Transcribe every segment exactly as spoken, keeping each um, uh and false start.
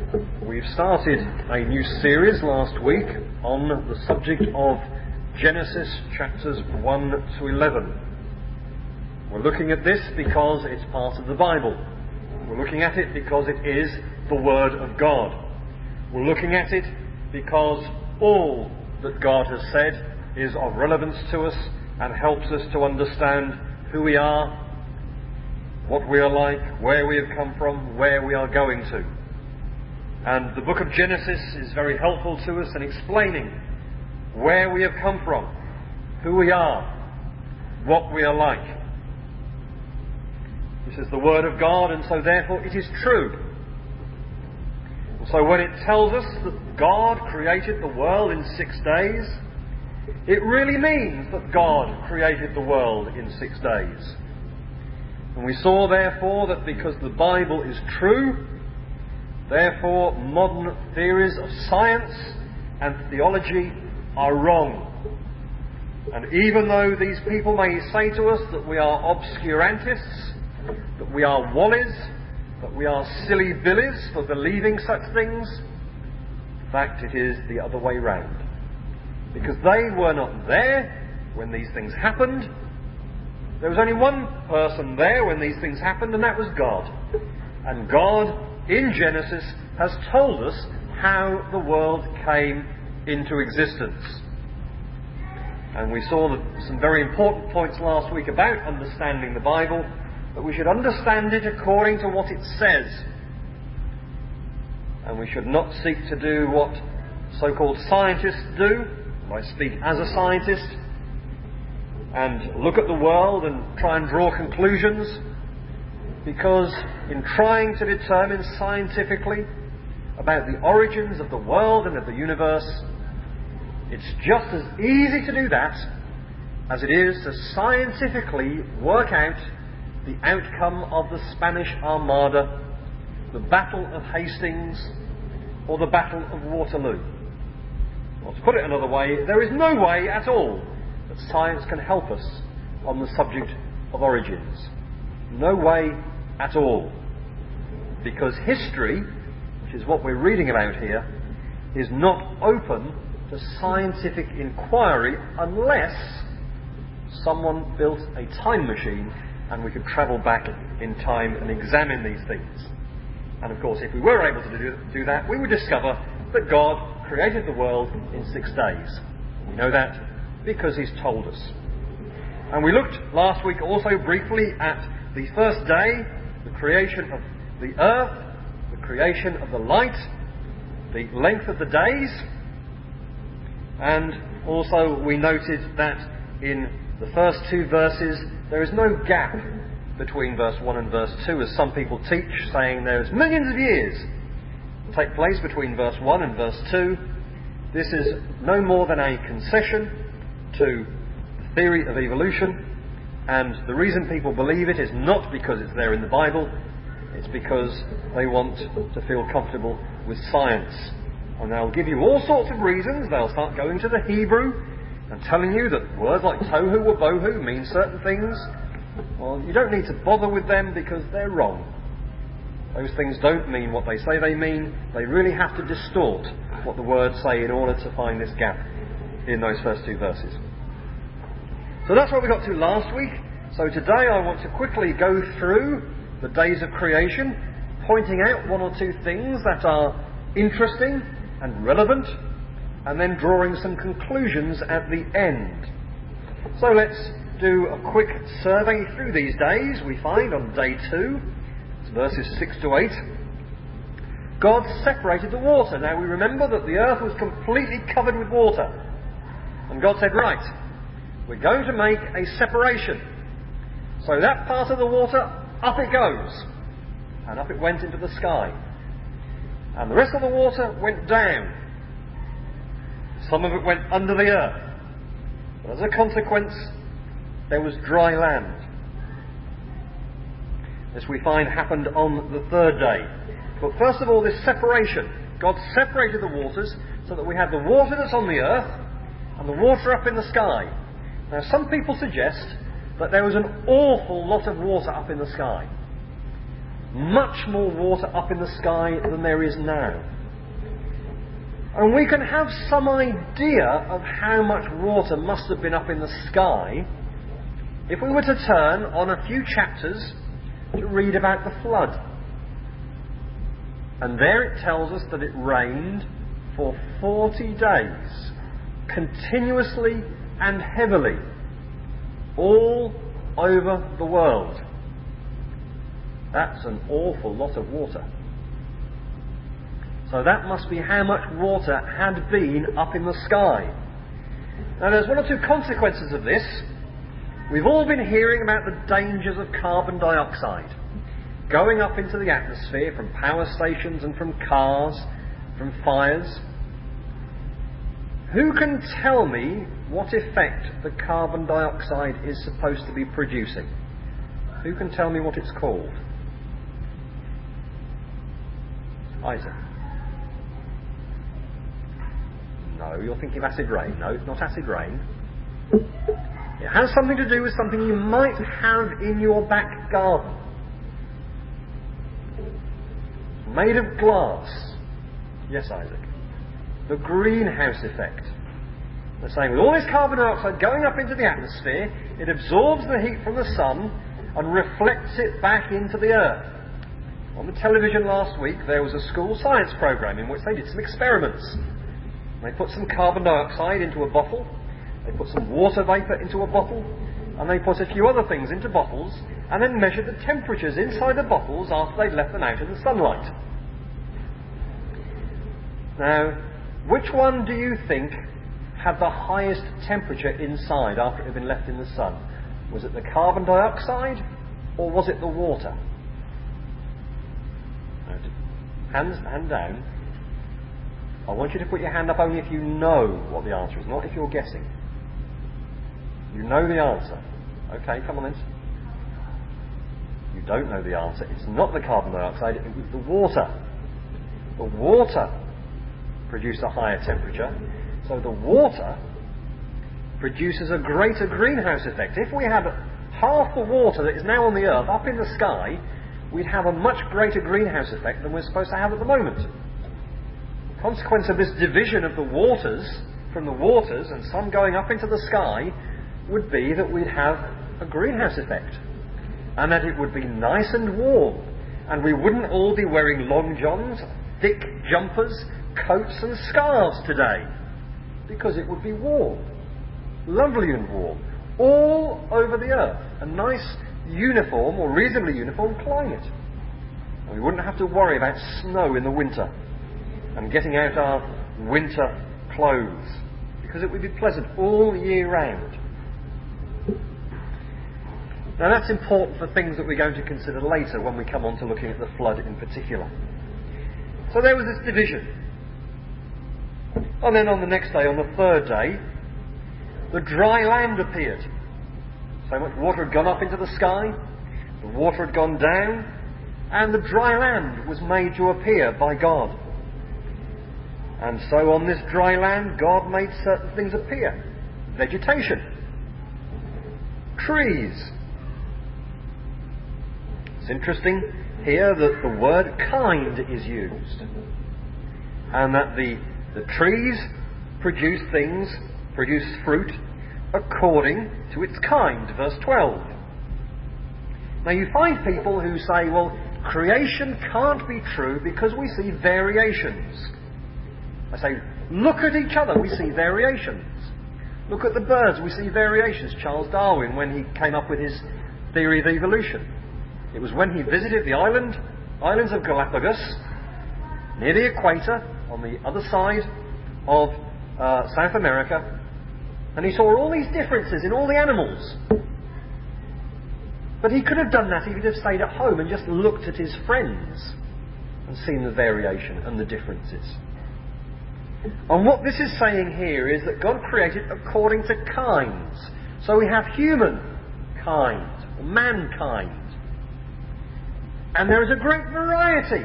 We've started a new series last week on the subject of Genesis chapters one to eleven. We're looking at this because it's part of the Bible. We're looking at it because it is the Word of God. We're looking at it because all that God has said is of relevance to us and helps us to understand who we are, what we are like, where we have come from, where we are going to. And the book of Genesis is very helpful to us in explaining where we have come from, who we are, what we are like. This is the Word of God, and so therefore it is true. And so when it tells us that God created the world in six days, it really means that God created the world in six days. And we saw therefore that because the Bible is true, therefore modern theories of science and theology are wrong. And even though these people may say to us that we are obscurantists, that we are wallies, that we are silly billies for believing such things, in fact it is the other way round. Because they were not there when these things happened. There was only one person there when these things happened, and that was God. And God, in Genesis, has told us how the world came into existence. And we saw some very important points last week about understanding the Bible, that we should understand it according to what it says. And we should not seek to do what so-called scientists do. I speak as a scientist, and look at the world and try and draw conclusions, because in trying to determine scientifically about the origins of the world and of the universe, it's just as easy to do that as it is to scientifically work out the outcome of the Spanish Armada, the Battle of Hastings, or the Battle of Waterloo. Or to put it another way, there is no way at all that science can help us on the subject of origins. No way at all. Because history, which is what we're reading about here, is not open to scientific inquiry unless someone built a time machine and we could travel back in time and examine these things. And of course, if we were able to do, do that, we would discover that God created the world in six days. We know that because He's told us. And we looked last week also briefly at the first day, the creation of the earth, the creation of the light, the length of the days, and also we noted that in the first two verses there is no gap between verse one and verse two, as some people teach, saying there's millions of years take place between verse one and verse two. This is no more than a concession to the theory of evolution, and the reason people believe it is not because it's there in the Bible, it's because they want to feel comfortable with science. And they'll give you all sorts of reasons. They'll start going to the Hebrew and telling you that words like tohu or bohu mean certain things. Well, you don't need to bother with them because they're wrong. Those things don't mean what they say they mean. They really have to distort what the words say in order to find this gap in those first two verses. So that's what we got to last week. So today I want to quickly go through the days of creation, pointing out one or two things that are interesting and relevant, and then drawing some conclusions at the end. So let's do a quick survey through these days. We find on day two, verses six to eight, God separated the water. Now we remember that the earth was completely covered with water. And God said, right, we're going to make a separation. So that part of the water, up it goes. And up it went into the sky. And the rest of the water went down. Some of it went under the earth. But as a consequence, there was dry land. This we find happened on the third day. But first of all, this separation. God separated the waters so that we had the water that's on the earth and the water up in the sky. Now some people suggest that there was an awful lot of water up in the sky. much more water up in the sky than there is now. And we can have some idea of how much water must have been up in the sky if we were to turn on a few chapters to read about the flood. And there it tells us that it rained for forty days, continuously and heavily, all over the world. That's an awful lot of water. So that must be how much water had been up in the sky. Now there's one or two consequences of this. We've all been hearing about the dangers of carbon dioxide going up into the atmosphere from power stations and from cars, from fires. Who can tell me what effect the carbon dioxide is supposed to be producing? Who can tell me what it's called? Isaac. No, you're thinking of acid rain. No, it's not acid rain. It has something to do with something you might have in your back garden. It's made of glass. Yes, Isaac. The greenhouse effect. They're saying with all this carbon dioxide going up into the atmosphere, it absorbs the heat from the sun and reflects it back into the earth. On the television last week there was a school science programme in which they did some experiments. They put some carbon dioxide into a bottle, they put some water vapour into a bottle, and they put a few other things into bottles, and then measured the temperatures inside the bottles after they'd left them out in the sunlight. Now, which one do you think had the highest temperature inside after it had been left in the sun? Was it the carbon dioxide, or was it the water? Hands, hand down. I want you to put your hand up only if you know what the answer is, not if you're guessing. You know the answer. Okay, come on then. You don't know the answer. It's not the carbon dioxide, it was the water. The water produced a higher temperature, so the water produces a greater greenhouse effect. If we had half the water that is now on the earth up in the sky, we'd have a much greater greenhouse effect than we're supposed to have at the moment. The consequence of this division of the waters from the waters and some going up into the sky would be that we'd have a greenhouse effect, and that it would be nice and warm, and we wouldn't all be wearing long johns, thick jumpers, coats and scarves today, because it would be warm, lovely and warm, all over the earth, a nice uniform or reasonably uniform climate. And we wouldn't have to worry about snow in the winter and getting out our winter clothes, because it would be pleasant all year round. Now that's important for things that we're going to consider later when we come on to looking at the flood in particular. So there was this division. And then on the next day, on the third day, the dry land appeared. So much water had gone up into the sky, the water had gone down, and the dry land was made to appear by God. And so on this dry land, God made certain things appear. Vegetation, trees. It's interesting here that the word kind is used, and that the, the trees produce things, produce fruit, according to its kind. Verse twelve. Now you find people who say, well, creation can't be true because we see variations. I say, look at each other, we see variations. Look at the birds, we see variations. Charles Darwin, when he came up with his theory of evolution, it was when he visited the island, islands of Galapagos, near the equator, on the other side of uh, South America, and he saw all these differences in all the animals. But he could have done that if he'd have stayed at home and just looked at his friends and seen the variation and the differences. And what this is saying here is that God created according to kinds. So we have humankind, or mankind. And there is a great variety.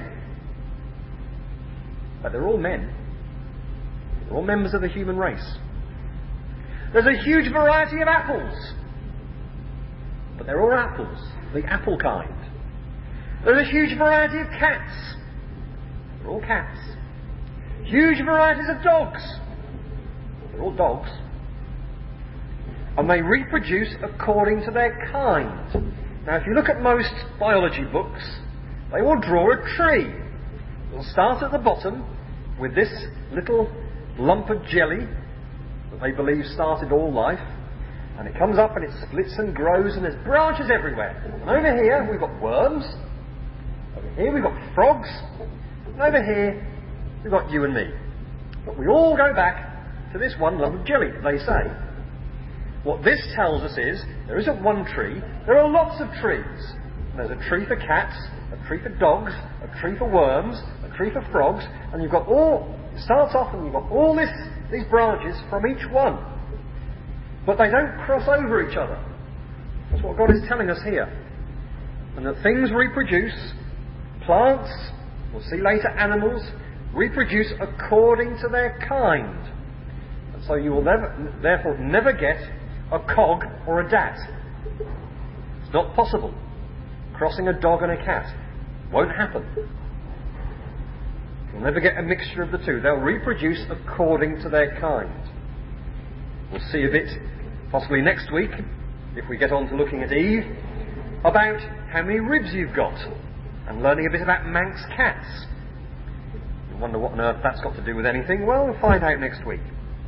But they're all men. They're all members of the human race. There's a huge variety of apples. But they're all apples, the apple kind. There's a huge variety of cats. They're all cats. Huge varieties of dogs. They're all dogs. And they reproduce according to their kind. Now, if you look at most biology books, they will draw a tree. It'll start at the bottom with this little lump of jelly that they believe started all life. And it comes up and it splits and grows and there's branches everywhere. And over here we've got worms. Over here we've got frogs. And over here we've got you and me. But we all go back to this one lump of jelly, they say. What this tells us is, there isn't one tree, there are lots of trees. And there's a tree for cats, a tree for dogs, a tree for worms, a tree for frogs, and you've got all, it starts off and you've got all this, these branches from each one. But they don't cross over each other. That's what God is telling us here. And that things reproduce, plants, we'll see later animals, reproduce according to their kind. And so you will never, therefore never get a cog or a dat. It's not possible. Crossing a dog and a cat won't happen. You'll never get a mixture of the two. They'll reproduce according to their kind. We'll see a bit, possibly next week, if we get on to looking at Eve, about how many ribs you've got, and learning a bit about Manx cats. You wonder what on earth that's got to do with anything? Well, we'll find out next week.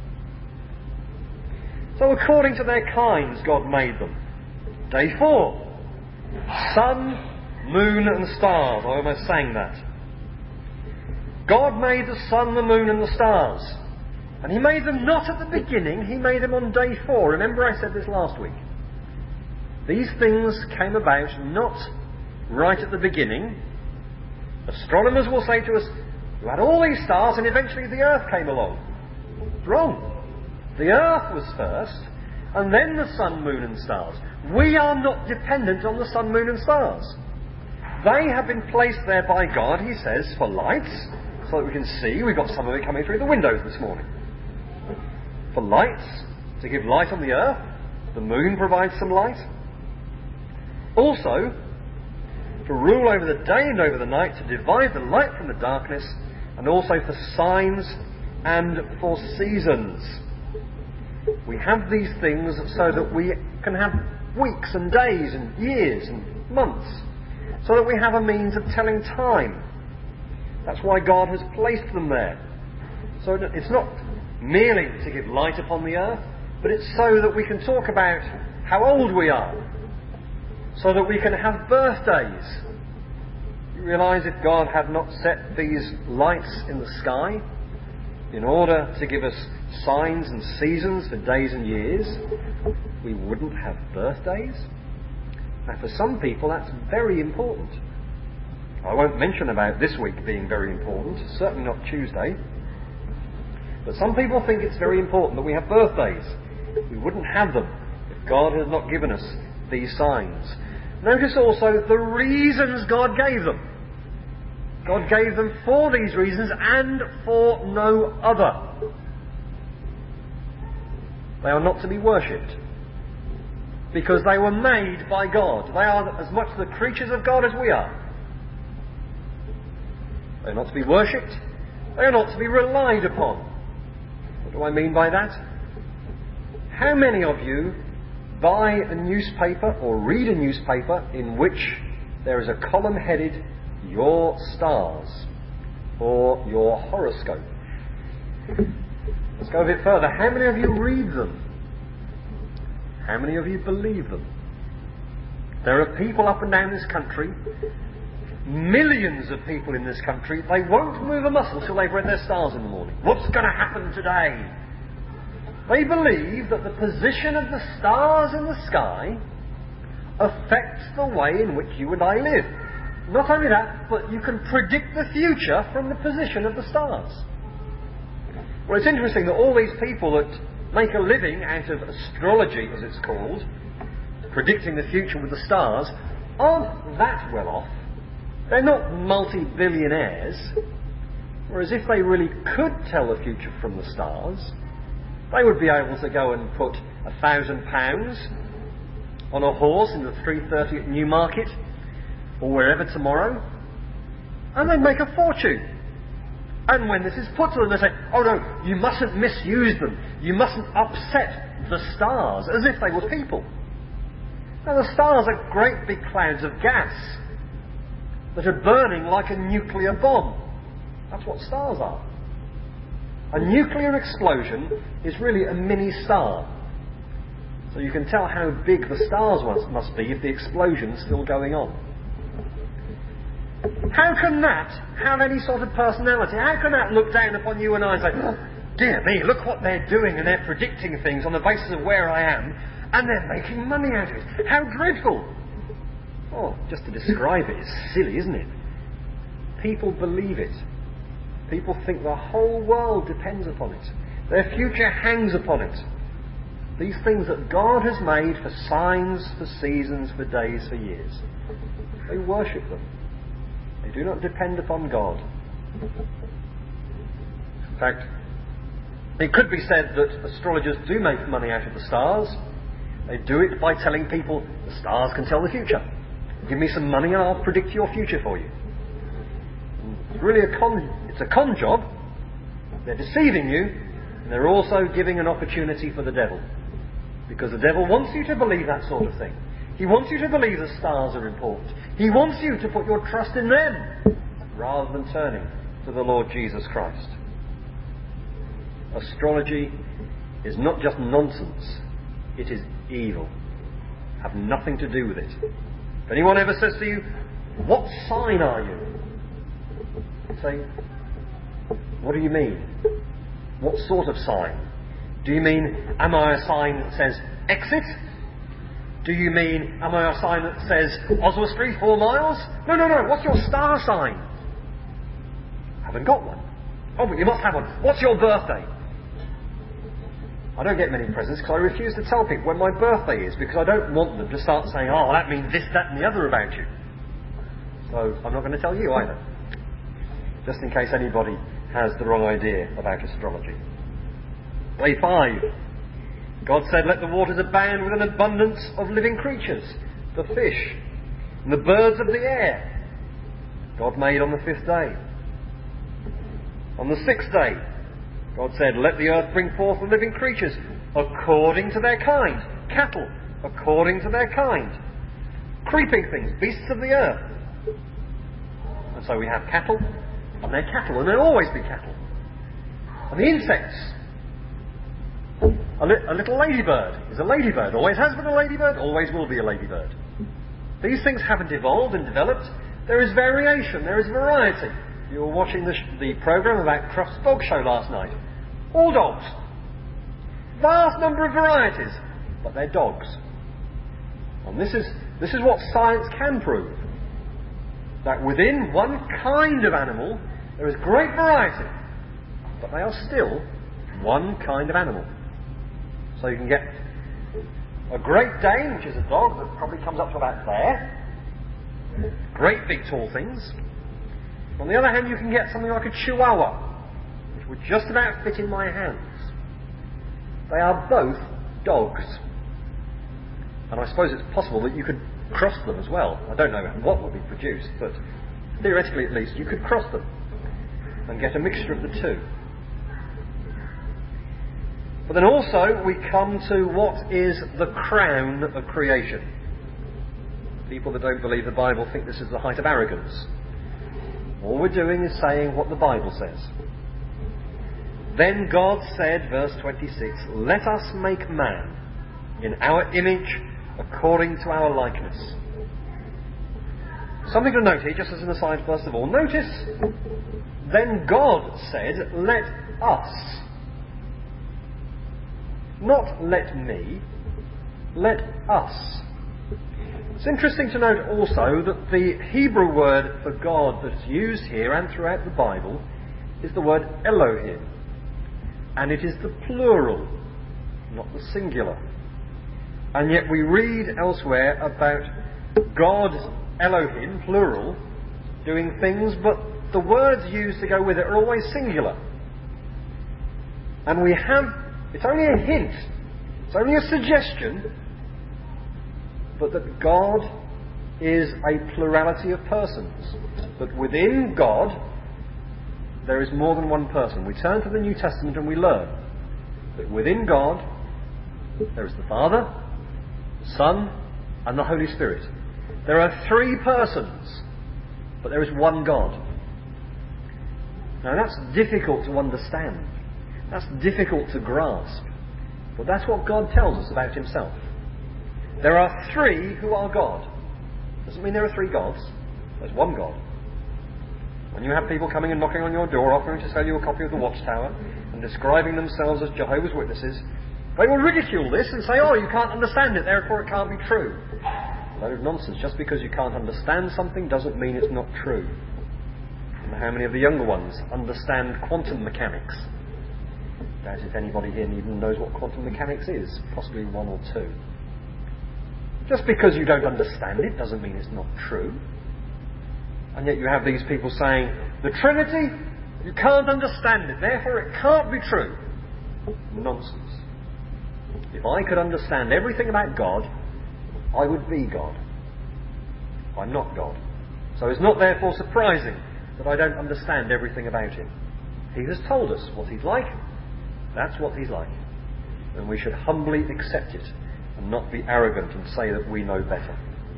So according to their kinds, God made them. Day four. Sun, moon and stars. I almost sang that. God made the sun, the moon and the stars. And He made them not at the beginning, He made them on day four. Remember I said this last week. These things came about not right at the beginning. Astronomers will say to us, you had all these stars and eventually the earth came along. Wrong. The earth was first, and then the sun, moon and stars. We are not dependent on the sun, moon and stars. They have been placed there by God, He says, for lights, so that we can see. We've got some of it coming through the windows this morning. For lights, to give light on the earth. The moon provides some light. Also, to rule over the day and over the night, to divide the light from the darkness, and also for signs and for seasons. We have these things so that we can have weeks and days and years and months, so that we have a means of telling time. That's why God has placed them there. So it's not merely to give light upon the earth, but it's so that we can talk about how old we are, so that we can have birthdays. You realise if God had not set these lights in the sky in order to give us signs and seasons for days and years, we wouldn't have birthdays. Now for some people that's very important. I won't mention about this week being very important, certainly not Tuesday. But some people think it's very important that we have birthdays. We wouldn't have them if God had not given us these signs. Notice also the reasons God gave them. God gave them for these reasons and for no other. They are not to be worshipped, because they were made by God. They are as much the creatures of God as we are. They are not to be worshipped. They are not to be relied upon. What do I mean by that? How many of you buy a newspaper or read a newspaper in which there is a column headed "Your Stars" or "Your Horoscope"? Let's go a bit further. How many of you read them? How many of you believe them? There are people up and down this country, millions of people in this country, they won't move a muscle till they've read their stars in the morning. What's going to happen today? They believe that the position of the stars in the sky affects the way in which you and I live. Not only that, but you can predict the future from the position of the stars. Well, it's interesting that all these people that make a living out of astrology, as it's called, predicting the future with the stars, aren't that well off. They're not multi-billionaires. Whereas if they really could tell the future from the stars, they would be able to go and put a thousand pounds on a horse in the three thirty at Newmarket or wherever tomorrow, and they make a fortune. And when this is put to them, they say, oh no, you mustn't misuse them. You mustn't upset the stars, as if they were people. Now the stars are great big clouds of gas that are burning like a nuclear bomb. That's what stars are. A nuclear explosion is really a mini star. So you can tell how big the stars must be if the explosion's still going on. How can that have any sort of personality? How can that look down upon you and I and say, oh, dear me, look what they're doing, and they're predicting things on the basis of where I am, and they're making money out of it. How dreadful! Oh, just to describe it is silly, isn't it? People believe it. People think the whole world depends upon it. Their future hangs upon it. These things that God has made for signs, for seasons, for days, for years. They worship them. They do not depend upon God. In fact, it could be said that astrologers do make money out of the stars. They do it by telling people the stars can tell the future. Give me some money and I'll predict your future for you. It's really a con, it's a con job. They're deceiving you, and they're also giving an opportunity for the devil. Because the devil wants you to believe that sort of thing. He wants you to believe the stars are important. He wants you to put your trust in them rather than turning to the Lord Jesus Christ. Astrology is not just nonsense, it is evil. Have nothing to do with it. If anyone ever says to you, what sign are you? Say, what do you mean? What sort of sign? Do you mean, am I a sign that says exit? Do you mean, am I a sign that says Oswestry, four miles? No, no, no. What's your star sign? Haven't got one. Oh, but you must have one. What's your birthday? I don't get many presents because I refuse to tell people when my birthday is, because I don't want them to start saying, oh, that means this, that and the other about you. So I'm not going to tell you either. Just in case anybody has the wrong idea about astrology. Day five. God said, let the waters abound with an abundance of living creatures, the fish, and the birds of the air. God made on the fifth day. On the sixth day, God said, let the earth bring forth the living creatures according to their kind. Cattle, according to their kind. Creeping things, beasts of the earth. And so we have cattle, and they're cattle, and there'll always be cattle. And the insects. A, li- a little ladybird is a ladybird. Always has been a ladybird, always will be a ladybird. These things haven't evolved and developed. There is variation, there is variety. You were watching the, sh- the programme about Crufts Dog Show last night. All dogs. Vast number of varieties, but they're dogs. And this is, this is what science can prove. That within one kind of animal, there is great variety, but they are still one kind of animal. So you can get a Great Dane, which is a dog that probably comes up to about there. Great big tall things. On the other hand, you can get something like a Chihuahua, which would just about fit in my hands. They are both dogs. And I suppose it's possible that you could cross them as well. I don't know what would be produced, but theoretically at least, you could cross them and get a mixture of the two. But then also we come to what is the crown of creation. People that don't believe the Bible think this is the height of arrogance. All we're doing is saying what the Bible says. Then God said, verse twenty-six, let us make man in our image according to our likeness. Something to note here, just as an aside first of all. Notice, then God said, let us. Not let me, let us. It's interesting to note also that the Hebrew word for God that's used here and throughout the Bible is the word Elohim. And it is the plural, not the singular. And yet we read elsewhere about God, Elohim, plural, doing things, but the words used to go with it are always singular. And we have, it's only a hint, it's only a suggestion, but that God is a plurality of persons. But within God, there is more than one person. We turn to the New Testament and we learn that within God, there is the Father, the Son, and the Holy Spirit. There are three persons, but there is one God. Now that's difficult to understand. That's difficult to grasp. But that's what God tells us about himself. There are three who are God. Doesn't mean there are three gods. There's one God. When you have people coming and knocking on your door offering to sell you a copy of the Watchtower and describing themselves as Jehovah's Witnesses, they will ridicule this and say, oh, you can't understand it, therefore it can't be true. A load of nonsense. Just because you can't understand something doesn't mean it's not true. I don't know how many of the younger ones understand quantum mechanics. I doubt if anybody here even knows what quantum mechanics is. Possibly one or two. Just because you don't understand it doesn't mean it's not true. And yet you have these people saying, the Trinity, you can't understand it, therefore it can't be true. Nonsense. If I could understand everything about God, I would be God. I'm not God. So it's not therefore surprising that I don't understand everything about him. He has told us what he's like. That's what he's like. And we should humbly accept it and not be arrogant and say that we know better.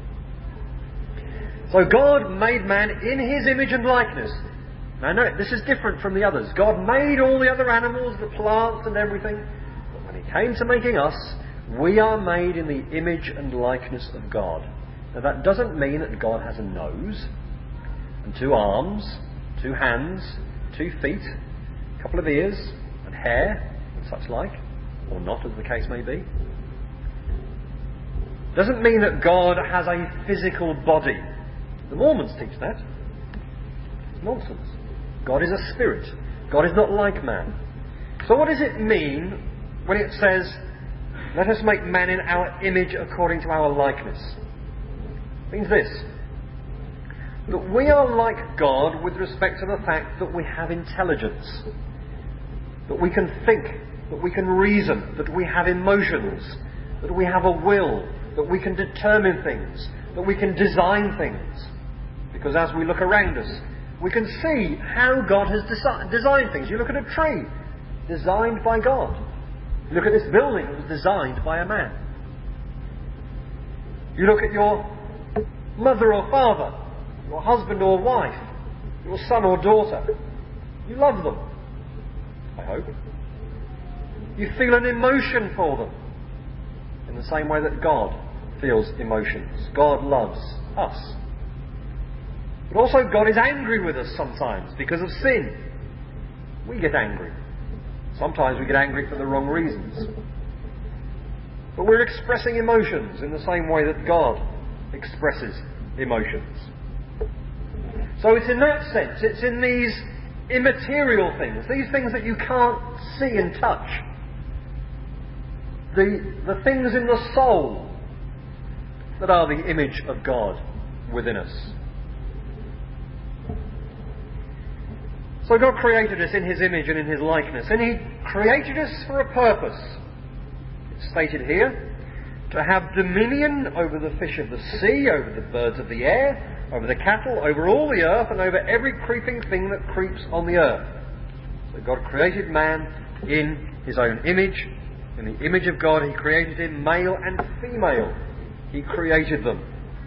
So God made man in his image and likeness. Now no, this is different from the others. God made all the other animals, the plants and everything. But when he came to making us, we are made in the image and likeness of God. Now that doesn't mean that God has a nose and two arms, two hands, two feet, a couple of ears and hair and such like, or not as the case may be. Doesn't mean that God has a physical body. The Mormons teach that. Nonsense. God is a spirit. God is not like man. So what does it mean when it says, let us make man in our image according to our likeness? It means this. That we are like God with respect to the fact that we have intelligence. That we can think. That we can reason. That we have emotions. That we have a will. That we can determine things. That we can design things. Because as we look around us, we can see how God has desi- designed things. You look at a tree, designed by God. You look at this building, it was designed by a man. You look at your mother or father, your husband or wife, your son or daughter. You love them, I hope. You feel an emotion for them, in the same way that God feels emotions. God loves us. But also God is angry with us sometimes because of sin. We get angry. Sometimes we get angry for the wrong reasons. But we're expressing emotions in the same way that God expresses emotions. So it's in that sense, it's in these immaterial things, these things that you can't see and touch, the, the things in the soul that are the image of God within us. So God created us in his image and in his likeness, and he created us for a purpose. It's stated here, to have dominion over the fish of the sea, over the birds of the air, over the cattle, over all the earth, and over every creeping thing that creeps on the earth. So God created man in his own image. In the image of God he created him, male and female. He created them.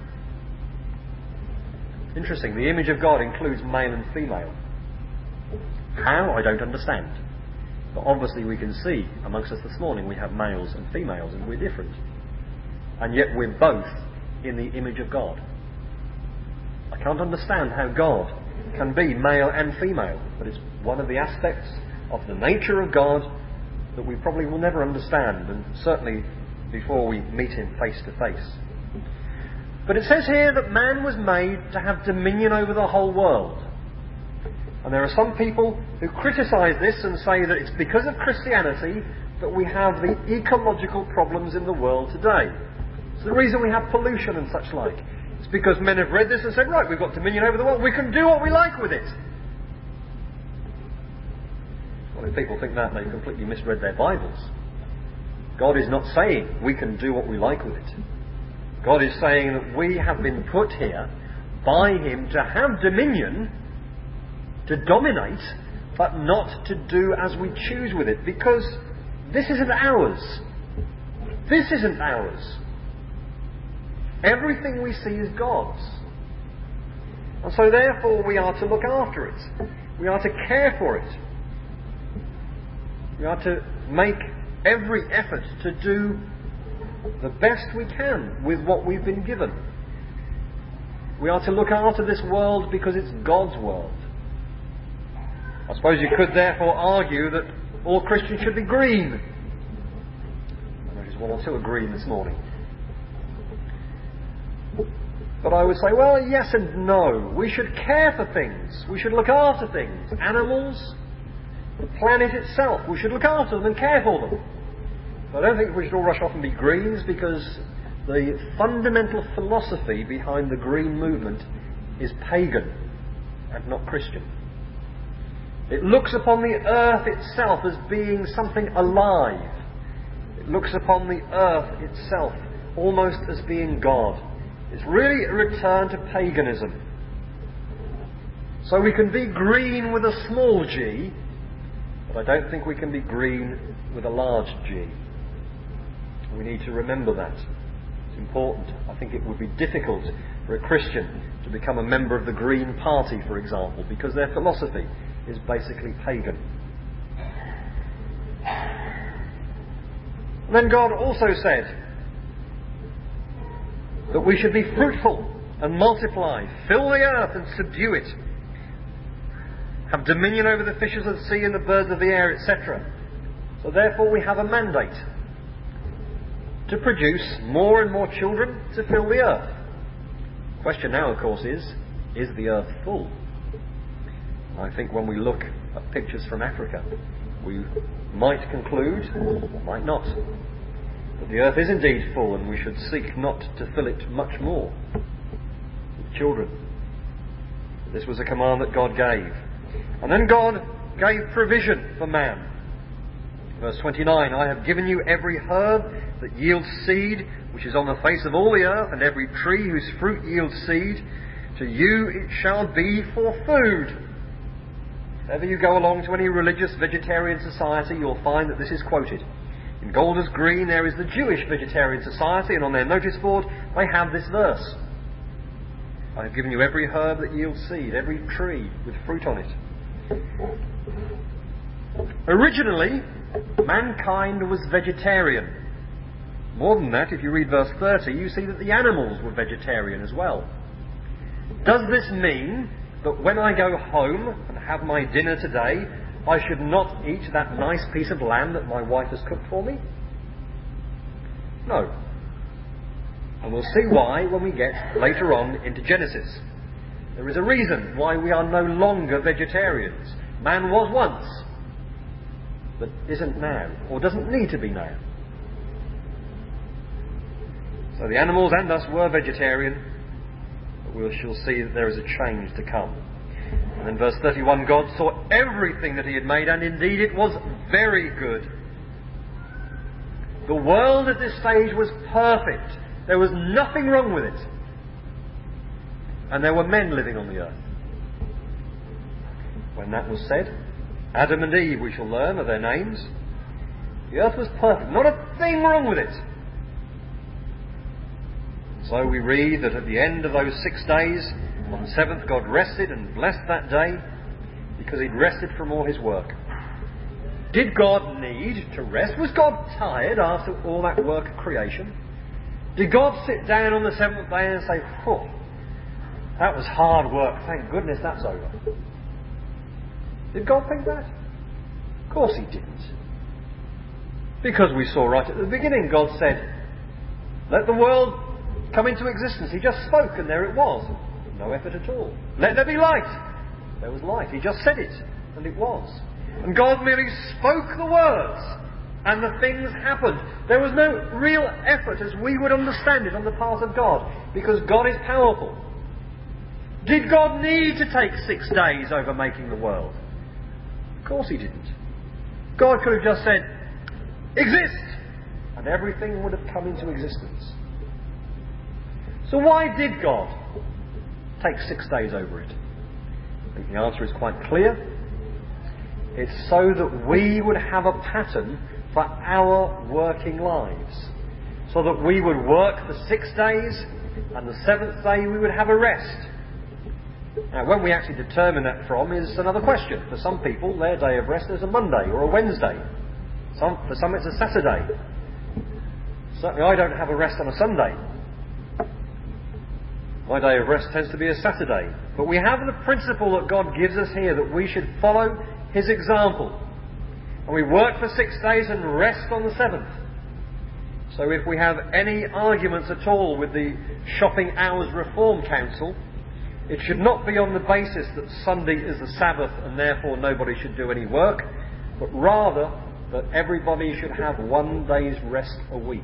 Interesting, the image of God includes male and female. How? I don't understand. But obviously we can see amongst us this morning we have males and females and we're different. And yet we're both in the image of God. I can't understand how God can be male and female, but it's one of the aspects of the nature of God that we probably will never understand, and certainly before we meet him face to face. But it says here that man was made to have dominion over the whole world. And there are some people who criticise this and say that it's because of Christianity that we have the ecological problems in the world today. It's the reason we have pollution and such like. It's because men have read this and said, right, we've got dominion over the world, we can do what we like with it. Well, if people think that, they've completely misread their Bibles. God is not saying we can do what we like with it. God is saying that we have been put here by Him to have dominion, to dominate, but not to do as we choose with it, because this isn't ours. This isn't ours. Everything we see is God's. And so therefore we are to look after it. We are to care for it. We are to make every effort to do the best we can with what we've been given. We are to look after this world because it's God's world. I suppose you could therefore argue that all Christians should be green. I noticed one or two are green this morning. But I would say, well, yes and no. We should care for things. We should look after things. Animals, the planet itself. We should look after them and care for them. But I don't think we should all rush off and be greens, because the fundamental philosophy behind the green movement is pagan and not Christian. It looks upon the earth itself as being something alive. It looks upon the earth itself almost as being God. It's really a return to paganism. So we can be green with a small g, but I don't think we can be green with a large G. We need to remember that. It's important. I think it would be difficult for a Christian to become a member of the Green Party, for example, because their philosophy is basically pagan. And then God also said that we should be fruitful and multiply, fill the earth and subdue it, have dominion over the fishes of the sea and the birds of the air, et cetera. So therefore we have a mandate to produce more and more children to fill the earth. The question now, of course, is, is the earth full? I think when we look at pictures from Africa, we might conclude, or might not, that the earth is indeed full, and we should seek not to fill it much more with children. This was a command that God gave. And then God gave provision for man. Verse twenty-nine, I have given you every herb that yields seed, which is on the face of all the earth, and every tree whose fruit yields seed. To you it shall be for food. If ever you go along to any religious vegetarian society, you'll find that this is quoted. In Golders Green there is the Jewish Vegetarian Society, and on their notice board they have this verse. I have given you every herb that yields seed, every tree with fruit on it. Originally, mankind was vegetarian. More than that, if you read verse thirty, you see that the animals were vegetarian as well. Does this mean that when I go home and have my dinner today, I should not eat that nice piece of lamb that my wife has cooked for me? No. And we'll see why when we get later on into Genesis. There is a reason why we are no longer vegetarians. Man was once, but isn't now, or doesn't need to be now. So the animals and us were vegetarian, but we shall see that there is a change to come. And in verse thirty-one, God saw everything that He had made, and indeed it was very good. The world at this stage was perfect. There was nothing wrong with it. And there were men living on the earth. When that was said, Adam and Eve, we shall learn, are their names. The earth was perfect. Not a thing wrong with it. So we read that at the end of those six days, on the seventh, God rested and blessed that day because He'd rested from all His work. Did God need to rest? Was God tired after all that work of creation? Did God sit down on the seventh day and say, "Phew, that was hard work, thank goodness that's over"? Did God think that? Of course He didn't. Because we saw right at the beginning, God said, "Let the world come into existence." He just spoke and there it was. No effort at all. "Let there be light." There was light. He just said it and it was. And God merely spoke the words and the things happened. There was no real effort as we would understand it on the part of God, because God is powerful. Did God need to take six days over making the world? Of course He didn't. God could have just said, "Exist!" and everything would have come into existence. So why did God take six days over it? I think the answer is quite clear. It's so that we would have a pattern for our working lives. So that we would work for six days, and the seventh day we would have a rest. Now, when we actually determine that from is another question. For some people, their day of rest is a Monday or a Wednesday. Some, for some, it's a Saturday. Certainly, I don't have a rest on a Sunday. My day of rest tends to be a Saturday. But we have the principle that God gives us here that we should follow His example. And we work for six days and rest on the seventh. So if we have any arguments at all with the Shopping Hours Reform Council, it should not be on the basis that Sunday is the Sabbath and therefore nobody should do any work, but rather that everybody should have one day's rest a week.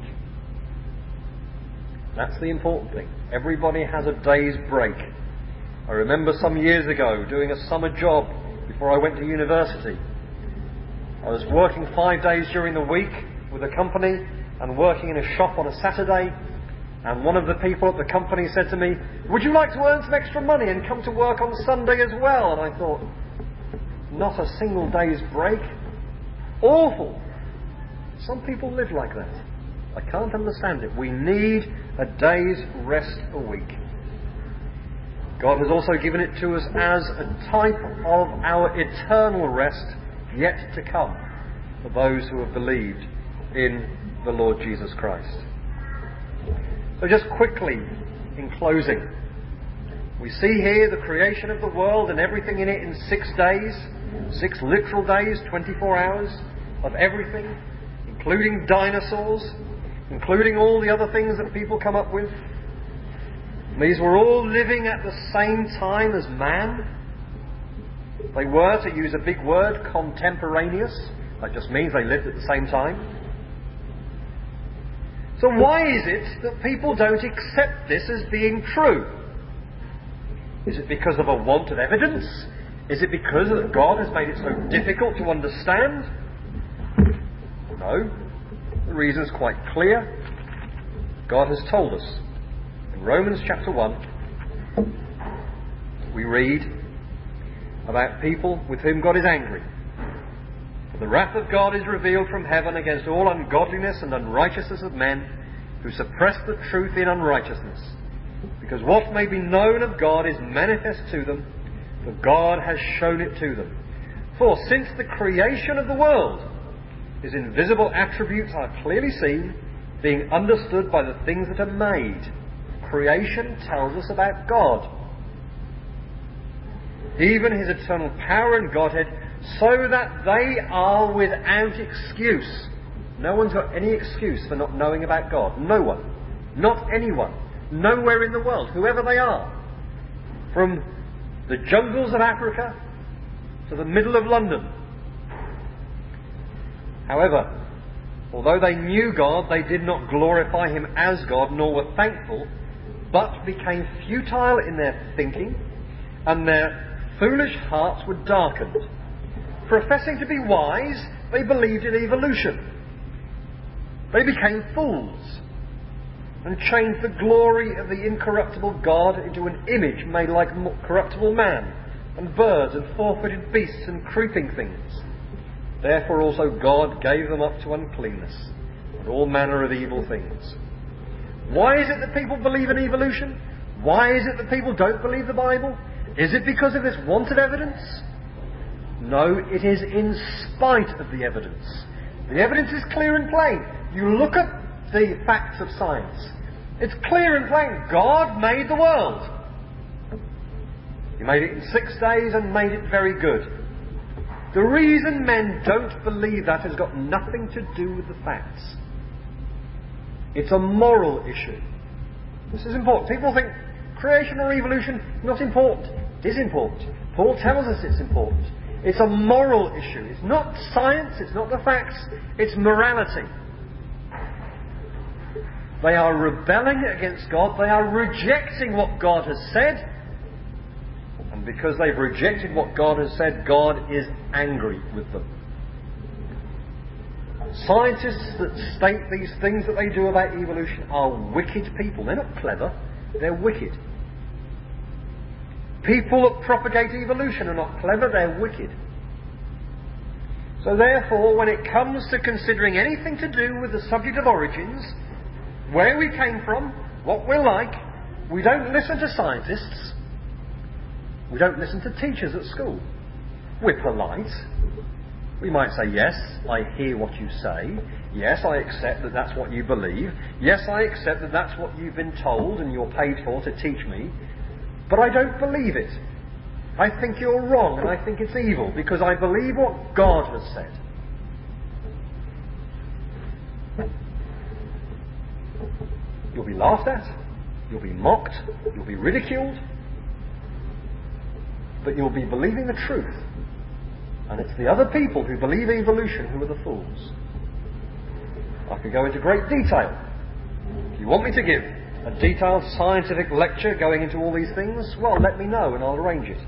That's the important thing. Everybody has a day's break. I remember some years ago doing a summer job before I went to university. I was working five days during the week with a company and working in a shop on a Saturday. And one of the people at the company said to me, "Would you like to earn some extra money and come to work on Sunday as well?" And I thought, not a single day's break? Awful. Some people live like that. I can't understand it. We need a day's rest a week. God has also given it to us as a type of our eternal rest yet to come for those who have believed in the Lord Jesus Christ. So just quickly, in closing, we see here the creation of the world and everything in it in six days, six literal days, twenty-four hours of everything, including dinosaurs, including all the other things that people come up with. These were all living at the same time as man. They were, to use a big word, contemporaneous. That just means they lived at the same time. So why is it that people don't accept this as being true? Is it because of a want of evidence? Is it because that God has made it so difficult to understand? No. The reason is quite clear. God has told us. In Romans chapter one, we read about people with whom God is angry. For the wrath of God is revealed from heaven against all ungodliness and unrighteousness of men who suppress the truth in unrighteousness. Because what may be known of God is manifest to them, for God has shown it to them. For since the creation of the world, His invisible attributes are clearly seen, being understood by the things that are made. Creation tells us about God. Even His eternal power and Godhead, so that they are without excuse. No one's got any excuse for not knowing about God. No one. Not anyone. Nowhere in the world, whoever they are. From the jungles of Africa to the middle of London. However, although they knew God, they did not glorify Him as God, nor were thankful, but became futile in their thinking, and their foolish hearts were darkened. Professing to be wise, they believed in evolution. They became fools and changed the glory of the incorruptible God into an image made like corruptible man, and birds and four-footed beasts and creeping things. Therefore also God gave them up to uncleanness and all manner of evil things. Why is it that people believe in evolution? Why is it that people don't believe the Bible? Is it because of this wanted evidence? No, it is in spite of the evidence. The evidence is clear and plain. You look at the facts of science. It's clear and plain. God made the world. He made it in six days and made it very good. The reason men don't believe that has got nothing to do with the facts. It's a moral issue. This is important. People think creation or evolution not important. It is important. Paul tells us it's important. It's a moral issue. It's not science, it's not the facts, it's morality. They are rebelling against God, they are rejecting what God has said, and because they've rejected what God has said, God is angry with them. Scientists that state these things that they do about evolution are wicked people. They're not clever. they're wicked. People that propagate evolution are not clever, they're wicked. So therefore, when it comes to considering anything to do with the subject of origins, where we came from, what we're like, we don't listen to scientists. We don't listen to teachers at school. We're polite. We might say, yes, I hear what you say. Yes, I accept that that's what you believe. Yes, I accept that that's what you've been told and you're paid for to teach me. But I don't believe it. I think you're wrong and I think it's evil because I believe what God has said. You'll be laughed at. You'll be mocked. You'll be ridiculed. But you'll be believing the truth. And it's the other people who believe evolution who are the fools. I could go into great detail. If you want me to give a detailed scientific lecture going into all these things, well, let me know and I'll arrange it.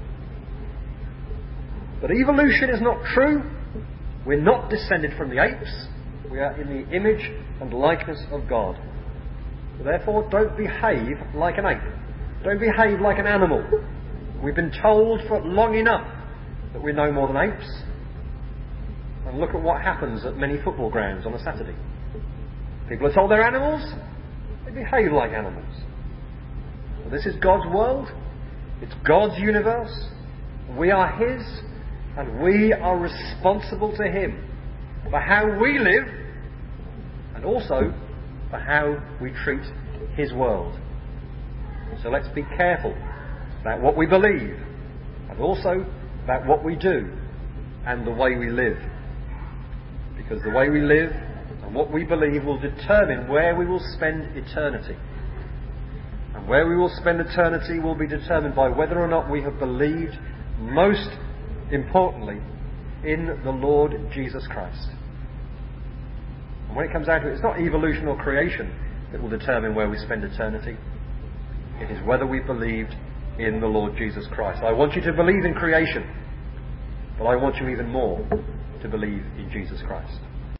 But evolution is not true. We're not descended from the apes. We are in the image and likeness of God. Therefore, don't behave like an ape. Don't behave like an animal. We've been told for long enough that we're no more than apes. And look at what happens at many football grounds on a Saturday. People are told they're animals. They behave like animals. Well, this is God's world. It's God's universe. We are His. And we are responsible to Him for how we live and also for how we treat His world. So let's be careful about what we believe and also about what we do and the way we live. Because the way we live and what we believe will determine where we will spend eternity. And where we will spend eternity will be determined by whether or not we have believed, most importantly, in the Lord Jesus Christ. And when it comes down to it, it's not evolution or creation that will determine where we spend eternity. It is whether we believed in the Lord Jesus Christ. I want you to believe in creation, but I want you even more to believe in Jesus Christ.